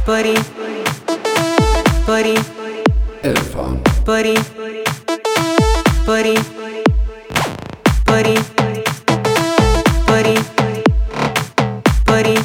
परी परी इरफान परी परी परी परी परी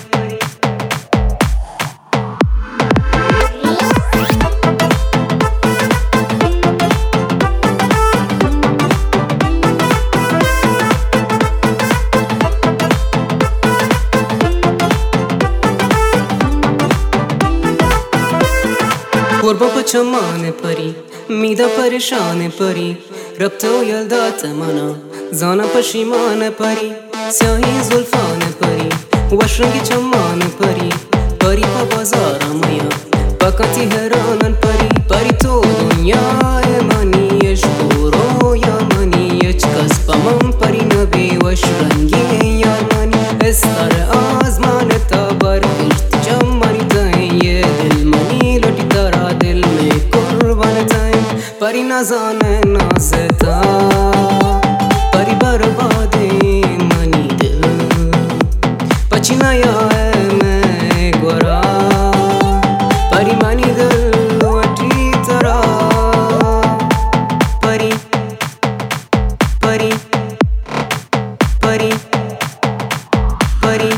قربا پچمان پری میدا پریشان پری ربطو یلدات منا زانا پشیمان پری سیاهی زلفان پری وشرنگی چمان پری پری پا بازار میا پاکاتی هرانن پری پری تو دنیای منی اشکورو یا منی اچکس پامم پری نبی وشرنگی یار منی استار آزمان تا بر اشت جمانی تاین یہ دل منی لوٹی تارا دل میں قربان تاین پری نازانے نازتا پری برباد منی دل پچینا یا میں گورا پری منی دل وٹی ترا پری پری پری پری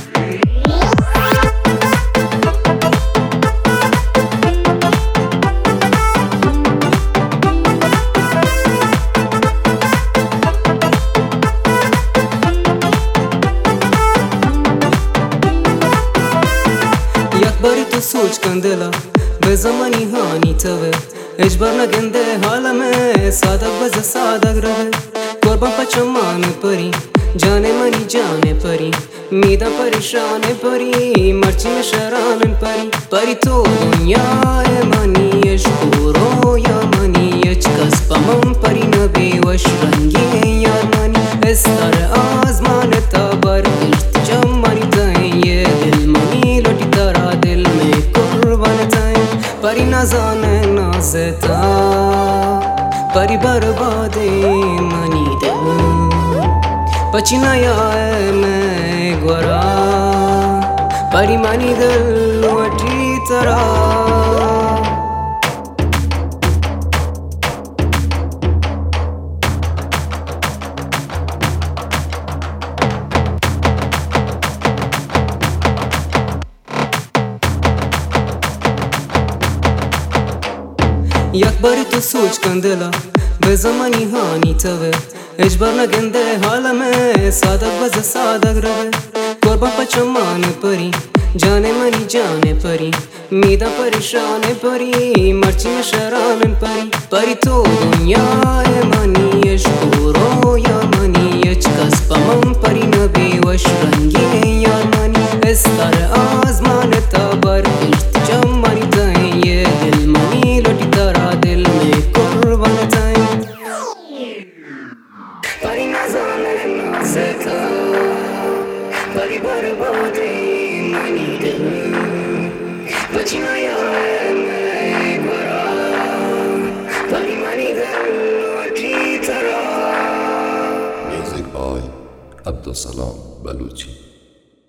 باری تو سوچ کندلا به زمانی هانی توه اجبار نگنده حالمه صادق بز صادق روه قربان پچمان پری جان منی جان پری میدا پریشان پری مرچی شران پری پری تو دنیای منی اشکورو یا منی اچکس پامم پری نبی وشرنگی یار منی استار آزمان تا بر اشت جمانی تاین یہ دل منی لوٹی تارا دل میں قربان تاین پری نازانے نازتا پری برباد منی دل پچینا یا میں گورا پری منی دل وٹی ترا یک باری تو سوچ کندلا به زمانی هانی توه اجبار نگنده حالمه صادق بز صادق روه قربان پچمان پری جان منی جان پری میدا پریشان پری مرچی شران پری پری تو دنیای منی اشکورو یا منی اچکس پامم پری نبی وشرنگی یار منی استار آزمان تا بر اشت جمانی تاین یہ دل منی لوٹی تارا دل میں قربان تاین پری نازانے نازتا پری برباد منی دل پچینا یا میں گورا پری منی دل وٹی ترا میوزک بای عبدالسلام بلوچی